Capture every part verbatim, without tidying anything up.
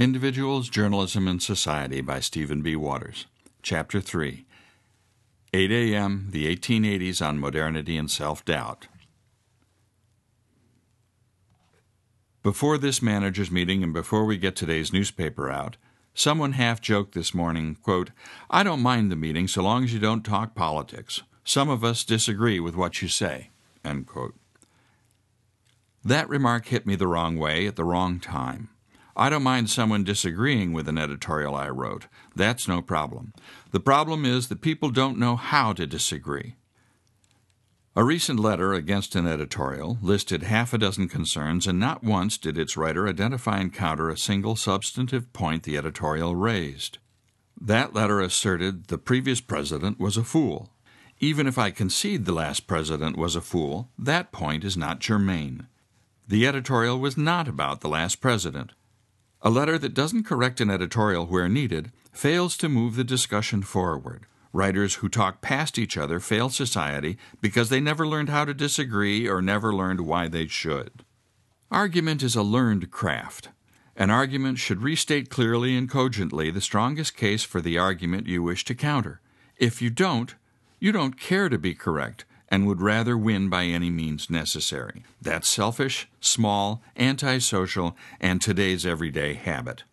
Individuals, Journalism, and Society by Stephen B. Waters. Chapter three. eight a m, the eighteen eighties on Modernity and Self-Doubt. Before this managers' meeting and before we get today's newspaper out, someone half-joked this morning, quote, "I don't mind the meeting so long as you don't talk politics. Some of us disagree with what you say," end quote. That remark hit me the wrong way at the wrong time. I don't mind someone disagreeing with an editorial I wrote. That's no problem. The problem is that people don't know how to disagree. A recent letter against an editorial listed half a dozen concerns, and not once did its writer identify and counter a single substantive point the editorial raised. That letter asserted the previous president was a fool. Even if I concede the last president was a fool, that point is not germane. The editorial was not about the last president. A letter that doesn't correct an editorial where needed fails to move the discussion forward. Writers who talk past each other fail society because they never learned how to disagree or never learned why they should. Argument is a learned craft. An argument should restate clearly and cogently the strongest case for the argument you wish to counter. If you don't, you don't care to be correct and would rather win by any means necessary. That's selfish, small, antisocial, and today's everyday habit.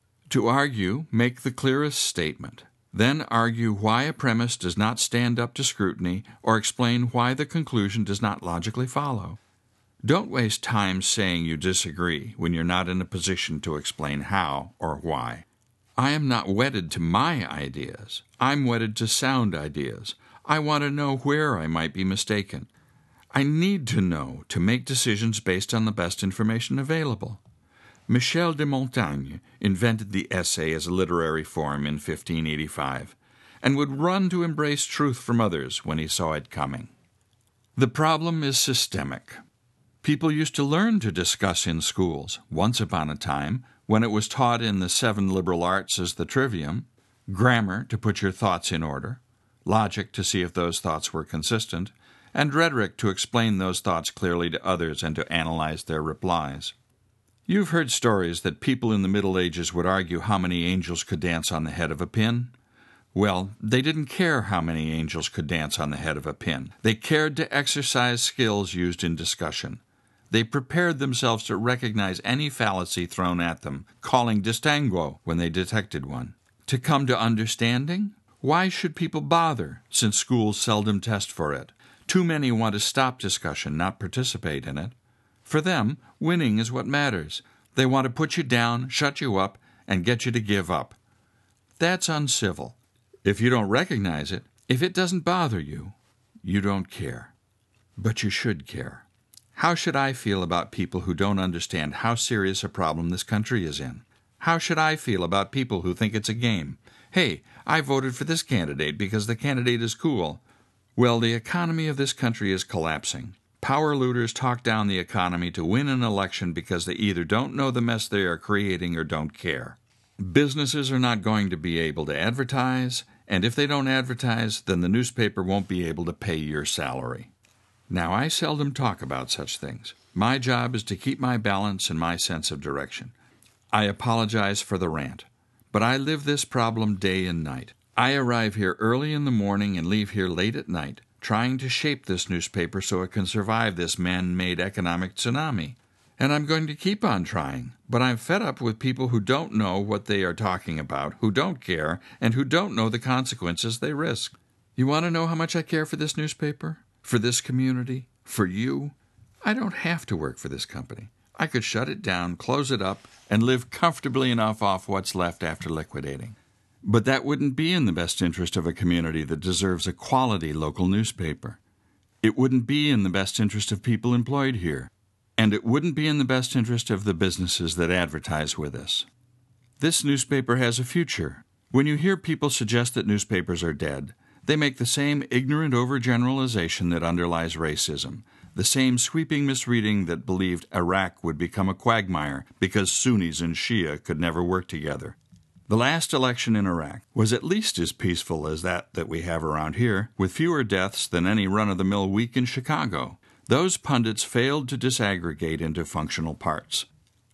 To argue, make the clearest statement. Then argue why a premise does not stand up to scrutiny or explain why the conclusion does not logically follow. Don't waste time saying you disagree when you're not in a position to explain how or why. I am not wedded to my ideas. I'm wedded to sound ideas. I want to know where I might be mistaken. I need to know to make decisions based on the best information available. Michel de Montaigne invented the essay as a literary form in fifteen eighty-five and would run to embrace truth from others when he saw it coming. The problem is systemic. People used to learn to discuss in schools, once upon a time, when it was taught in the seven liberal arts as the trivium, grammar to put your thoughts in order, logic to see if those thoughts were consistent, and rhetoric to explain those thoughts clearly to others and to analyze their replies. You've heard stories that people in the Middle Ages would argue how many angels could dance on the head of a pin. Well, they didn't care how many angels could dance on the head of a pin. They cared to exercise skills used in discussion. They prepared themselves to recognize any fallacy thrown at them, calling distinguo when they detected one. To come to understanding? Why should people bother, since schools seldom test for it? Too many want to stop discussion, not participate in it. For them, winning is what matters. They want to put you down, shut you up, and get you to give up. That's uncivil. If you don't recognize it, if it doesn't bother you, you don't care. But you should care. How should I feel about people who don't understand how serious a problem this country is in? How should I feel about people who think it's a game? Hey, I voted for this candidate because the candidate is cool. Well, the economy of this country is collapsing. Power looters talk down the economy to win an election because they either don't know the mess they are creating or don't care. Businesses are not going to be able to advertise, and if they don't advertise, then the newspaper won't be able to pay your salary. Now, I seldom talk about such things. My job is to keep my balance and my sense of direction. I apologize for the rant, but I live this problem day and night. I arrive here early in the morning and leave here late at night, trying to shape this newspaper so it can survive this man-made economic tsunami. And I'm going to keep on trying, but I'm fed up with people who don't know what they are talking about, who don't care, and who don't know the consequences they risk. You want to know how much I care for this newspaper? For this community? For you? I don't have to work for this company. I could shut it down, close it up, and live comfortably enough off what's left after liquidating. But that wouldn't be in the best interest of a community that deserves a quality local newspaper. It wouldn't be in the best interest of people employed here. And it wouldn't be in the best interest of the businesses that advertise with us. This newspaper has a future. When you hear people suggest that newspapers are dead, they make the same ignorant overgeneralization that underlies racism, the same sweeping misreading that believed Iraq would become a quagmire because Sunnis and Shia could never work together. The last election in Iraq was at least as peaceful as that that we have around here, with fewer deaths than any run-of-the-mill week in Chicago. Those pundits failed to disaggregate into functional parts.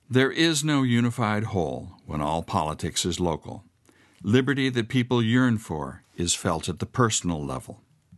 There is no unified whole when all politics is local. Liberty that people yearn for is felt at the personal level.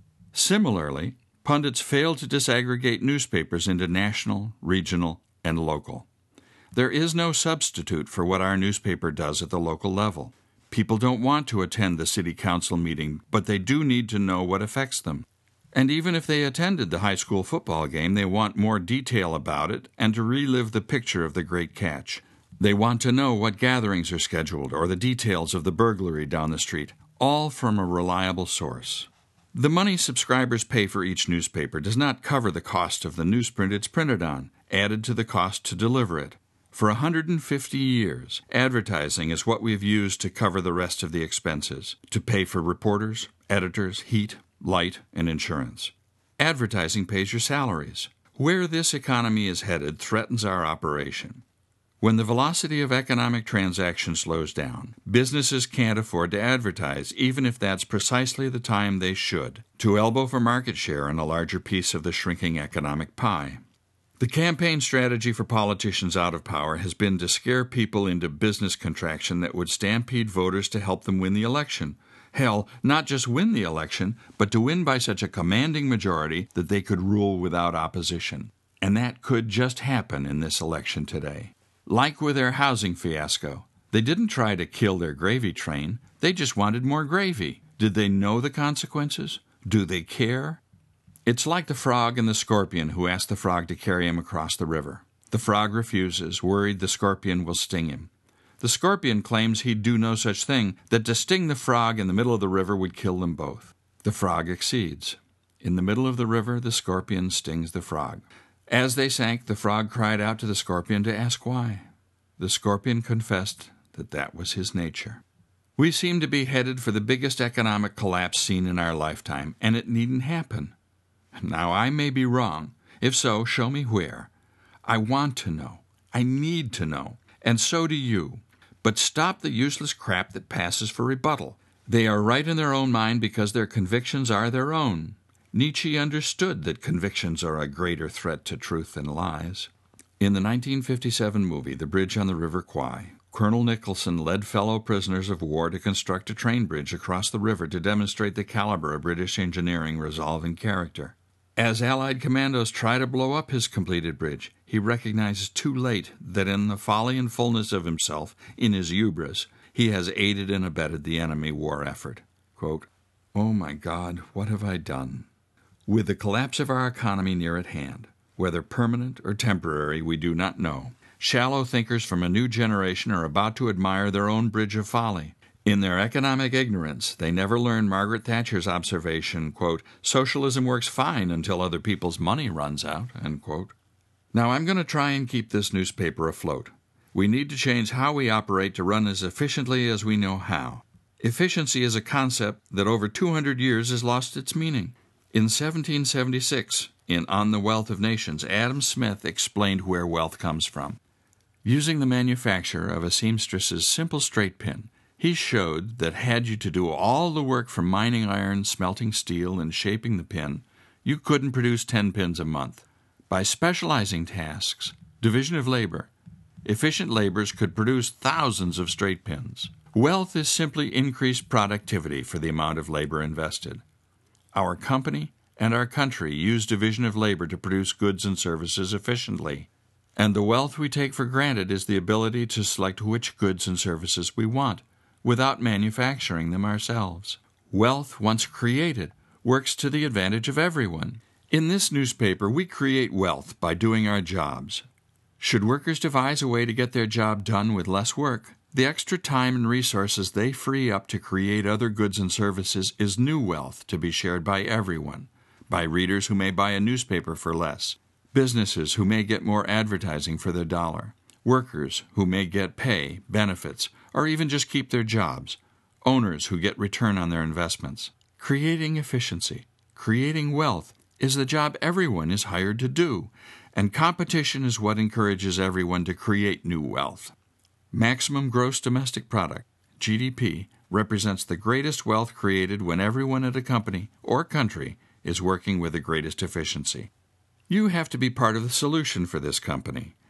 Similarly, pundits fail to disaggregate newspapers into national, regional, and local. There is no substitute for what our newspaper does at the local level. People don't want to attend the city council meeting, but they do need to know what affects them. And even if they attended the high school football game, they want more detail about it and to relive the picture of the great catch. They want to know what gatherings are scheduled or the details of the burglary down the street, all from a reliable source. The money subscribers pay for each newspaper does not cover the cost of the newsprint it's printed on, added to the cost to deliver it. For one hundred fifty years, advertising is what we've used to cover the rest of the expenses, to pay for reporters, editors, heat, light, and insurance. Advertising pays your salaries. Where this economy is headed threatens our operation. When the velocity of economic transactions slows down, businesses can't afford to advertise, even if that's precisely the time they should, to elbow for market share and a larger piece of the shrinking economic pie. The campaign strategy for politicians out of power has been to scare people into business contraction that would stampede voters to help them win the election. Hell, not just win the election, but to win by such a commanding majority that they could rule without opposition. And that could just happen in this election today. Like with their housing fiasco, they didn't try to kill their gravy train, they just wanted more gravy. Did they know the consequences? Do they care? It's like the frog and the scorpion who ask the frog to carry him across the river. The frog refuses, worried the scorpion will sting him. The scorpion claims he'd do no such thing, that to sting the frog in the middle of the river would kill them both. The frog accedes. In the middle of the river, the scorpion stings the frog. As they sank, the frog cried out to the scorpion to ask why. The scorpion confessed that that was his nature. We seem to be headed for the biggest economic collapse seen in our lifetime, and it needn't happen. Now, I may be wrong. If so, show me where. I want to know. I need to know. And so do you. But stop the useless crap that passes for rebuttal. They are right in their own mind because their convictions are their own. Nietzsche understood that convictions are a greater threat to truth than lies. In the nineteen fifty-seven movie, The Bridge on the River Kwai, Colonel Nicholson led fellow prisoners of war to construct a train bridge across the river to demonstrate the caliber of British engineering, resolve, and character. As Allied commandos try to blow up his completed bridge, he recognizes too late that in the folly and fullness of himself, in his hubris, he has aided and abetted the enemy war effort. Quote, "Oh my God, what have I done?" With the collapse of our economy near at hand, whether permanent or temporary we do not know, shallow thinkers from a new generation are about to admire their own bridge of folly. In their economic ignorance, they never learned Margaret Thatcher's observation, quote, "Socialism works fine until other people's money runs out," end quote. Now, I'm going to try and keep this newspaper afloat. We need to change how we operate to run as efficiently as we know how. Efficiency is a concept that over two hundred years has lost its meaning. In seventeen seventy-six, in On the Wealth of Nations, Adam Smith explained where wealth comes from. Using the manufacture of a seamstress's simple straight pin, he showed that had you to do all the work from mining iron, smelting steel, and shaping the pin, you couldn't produce ten pins a month. By specializing tasks, division of labor, efficient laborers could produce thousands of straight pins. Wealth is simply increased productivity for the amount of labor invested. Our company and our country use division of labor to produce goods and services efficiently, and the wealth we take for granted is the ability to select which goods and services we want, without manufacturing them ourselves. Wealth, once created, works to the advantage of everyone. In this newspaper, we create wealth by doing our jobs. Should workers devise a way to get their job done with less work, the extra time and resources they free up to create other goods and services is new wealth to be shared by everyone, by readers who may buy a newspaper for less, businesses who may get more advertising for their dollar, workers who may get pay, benefits, or even just keep their jobs, owners who get return on their investments. Creating efficiency, creating wealth, is the job everyone is hired to do, and competition is what encourages everyone to create new wealth. Maximum gross domestic product, G D P, represents the greatest wealth created when everyone at a company or country is working with the greatest efficiency. You have to be part of the solution for this company,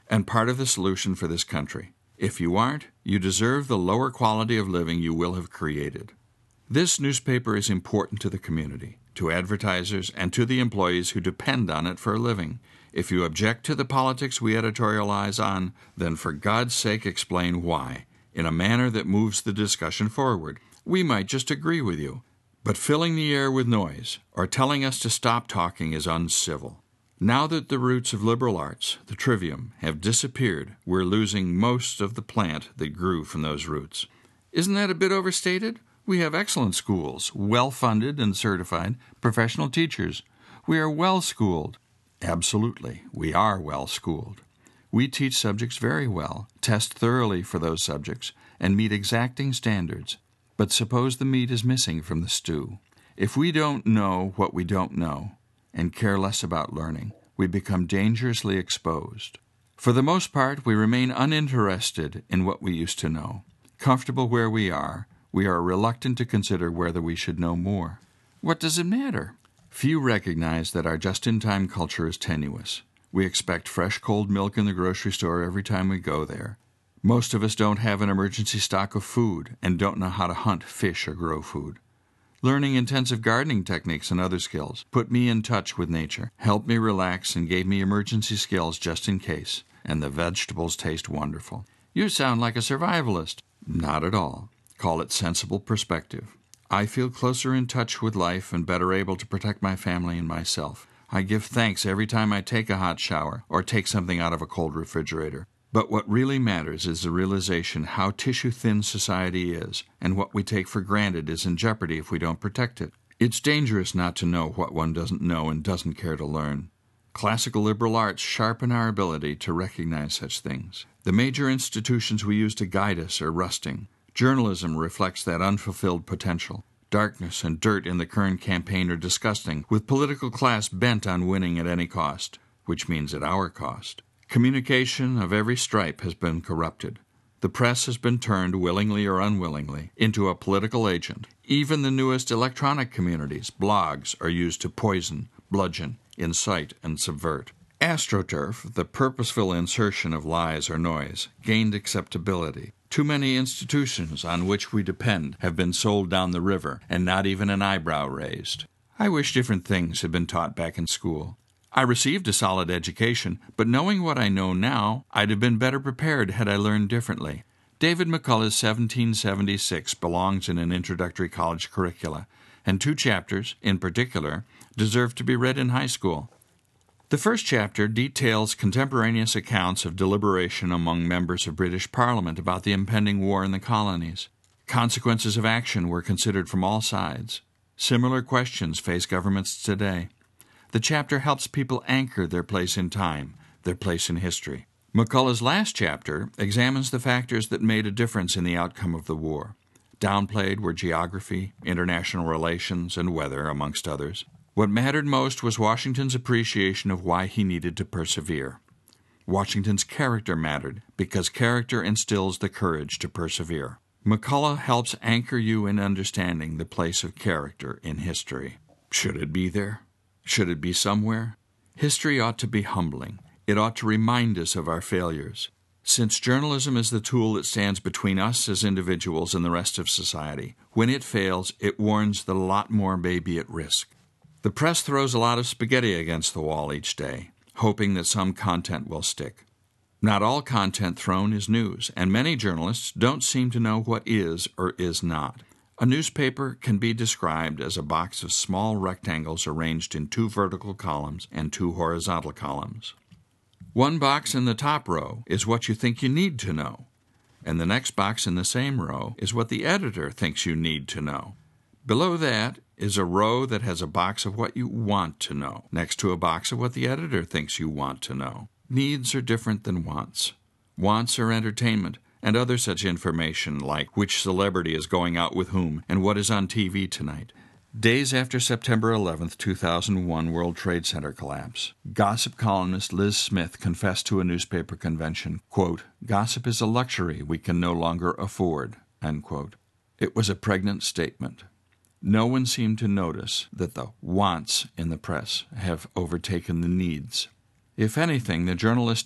and part of the solution for this country. If you aren't, you deserve the lower quality of living you will have created. This newspaper is important to the community, to advertisers, and to the employees who depend on it for a living. If you object to the politics we editorialize on, then for God's sake explain why, in a manner that moves the discussion forward. We might just agree with you, but filling the air with noise or telling us to stop talking is uncivil. Now that the roots of liberal arts, the trivium, have disappeared, we're losing most of the plant that grew from those roots. Isn't that a bit overstated? We have excellent schools, well-funded and certified, professional teachers. We are well-schooled. Absolutely, we are well-schooled. We teach subjects very well, test thoroughly for those subjects, and meet exacting standards. But suppose the meat is missing from the stew. If we don't know what we don't know, and care less about learning, we become dangerously exposed. For the most part, we remain uninterested in what we used to know. Comfortable where we are, we are reluctant to consider whether we should know more. What does it matter? Few recognize that our just-in-time culture is tenuous. We expect fresh cold milk in the grocery store every time we go there. Most of us don't have an emergency stock of food and don't know how to hunt, fish, or grow food. Learning intensive gardening techniques and other skills put me in touch with nature, helped me relax, and gave me emergency skills just in case, and the vegetables taste wonderful. You sound like a survivalist. Not at all. Call it sensible perspective. I feel closer in touch with life and better able to protect my family and myself. I give thanks every time I take a hot shower or take something out of a cold refrigerator. But what really matters is the realization how tissue-thin society is, and what we take for granted is in jeopardy if we don't protect it. It's dangerous not to know what one doesn't know and doesn't care to learn. Classical liberal arts sharpen our ability to recognize such things. The major institutions we use to guide us are rusting. Journalism reflects that unfulfilled potential. Darkness and dirt in the current campaign are disgusting, with political class bent on winning at any cost, which means at our cost. Communication of every stripe has been corrupted. The press has been turned, willingly or unwillingly, into a political agent. Even the newest electronic communities, blogs, are used to poison, bludgeon, incite, and subvert. AstroTurf, the purposeful insertion of lies or noise, gained acceptability. Too many institutions on which we depend have been sold down the river, and not even an eyebrow raised. I wish different things had been taught back in school. I received a solid education, but knowing what I know now, I'd have been better prepared had I learned differently. David McCullough's seventeen seventy-six belongs in an introductory college curricula, and two chapters, in particular, deserve to be read in high school. The first chapter details contemporaneous accounts of deliberation among members of British Parliament about the impending war in the colonies. Consequences of action were considered from all sides. Similar questions face governments today. The chapter helps people anchor their place in time, their place in history. McCullough's last chapter examines the factors that made a difference in the outcome of the war. Downplayed were geography, international relations, and weather, amongst others. What mattered most was Washington's appreciation of why he needed to persevere. Washington's character mattered, because character instills the courage to persevere. McCullough helps anchor you in understanding the place of character in history. Should it be there? Should it be somewhere? History ought to be humbling. It ought to remind us of our failures. Since journalism is the tool that stands between us as individuals and the rest of society, when it fails, it warns that a lot more may be at risk. The press throws a lot of spaghetti against the wall each day, hoping that some content will stick. Not all content thrown is news, and many journalists don't seem to know what is or is not. A newspaper can be described as a box of small rectangles arranged in two vertical columns and two horizontal columns. One box in the top row is what you think you need to know, and the next box in the same row is what the editor thinks you need to know. Below that is a row that has a box of what you want to know, next to a box of what the editor thinks you want to know. Needs are different than wants. Wants are entertainment, and other such information like which celebrity is going out with whom and what is on T V tonight. Days after September eleventh, two thousand one World Trade Center collapse, gossip columnist Liz Smith confessed to a newspaper convention, quote, "Gossip is a luxury we can no longer afford," unquote. It was a pregnant statement. No one seemed to notice that the wants in the press have overtaken the needs. If anything, the journalistic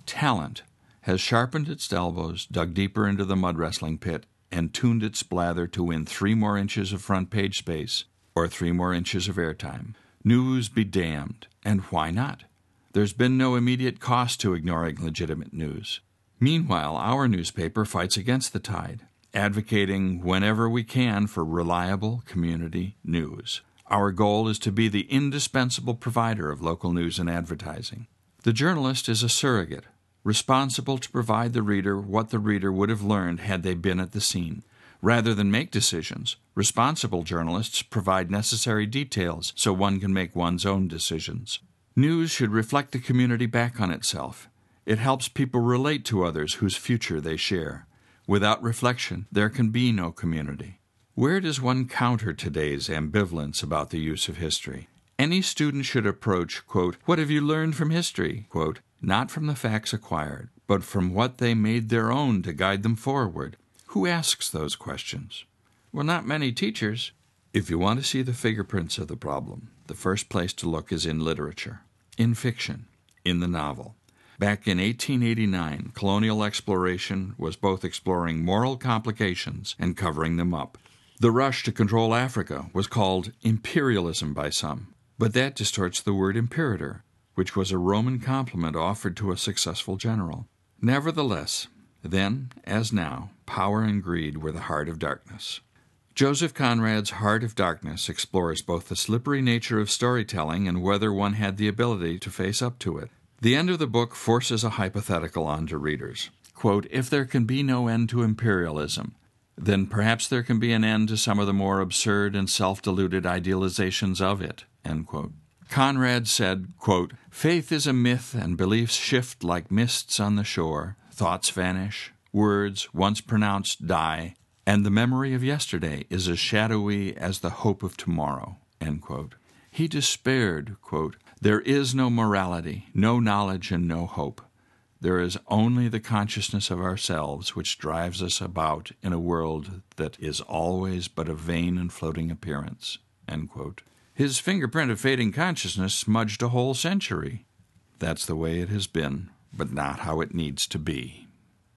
Talent has sharpened its elbows, dug deeper into the mud wrestling pit, and tuned its blather to win three more inches of front page space or three more inches of airtime. News be damned, and why not? There's been no immediate cost to ignoring legitimate news. Meanwhile, our newspaper fights against the tide, advocating whenever we can for reliable community news. Our goal is to be the indispensable provider of local news and advertising. The journalist is a surrogate, responsible to provide the reader what the reader would have learned had they been at the scene. Rather than make decisions, responsible journalists provide necessary details so one can make one's own decisions. News should reflect the community back on itself. It helps people relate to others whose future they share. Without reflection, there can be no community. Where does one counter today's ambivalence about the use of history? Any student should approach, quote, "What have you learned from history?" quote, not from the facts acquired, but from what they made their own to guide them forward. Who asks those questions? Well, not many teachers. If you want to see the fingerprints of the problem, the first place to look is in literature, in fiction, in the novel. Back in eighteen eighty-nine, colonial exploration was both exploring moral complications and covering them up. The rush to control Africa was called imperialism by some, but that distorts the word imperator, which was a Roman compliment offered to a successful general. Nevertheless, then, as now, power and greed were the heart of darkness. Joseph Conrad's Heart of Darkness explores both the slippery nature of storytelling and whether one had the ability to face up to it. The end of the book forces a hypothetical onto readers. Quote, "If there can be no end to imperialism, then perhaps there can be an end to some of the more absurd and self-deluded idealizations of it." End quote. Conrad said, quote, "Faith is a myth and beliefs shift like mists on the shore. Thoughts vanish, words once pronounced die, and the memory of yesterday is as shadowy as the hope of tomorrow." End quote. He despaired, quote, "There is no morality, no knowledge, and no hope. There is only the consciousness of ourselves which drives us about in a world that is always but a vain and floating appearance." End quote. His fingerprint of fading consciousness smudged a whole century. That's the way it has been, but not how it needs to be.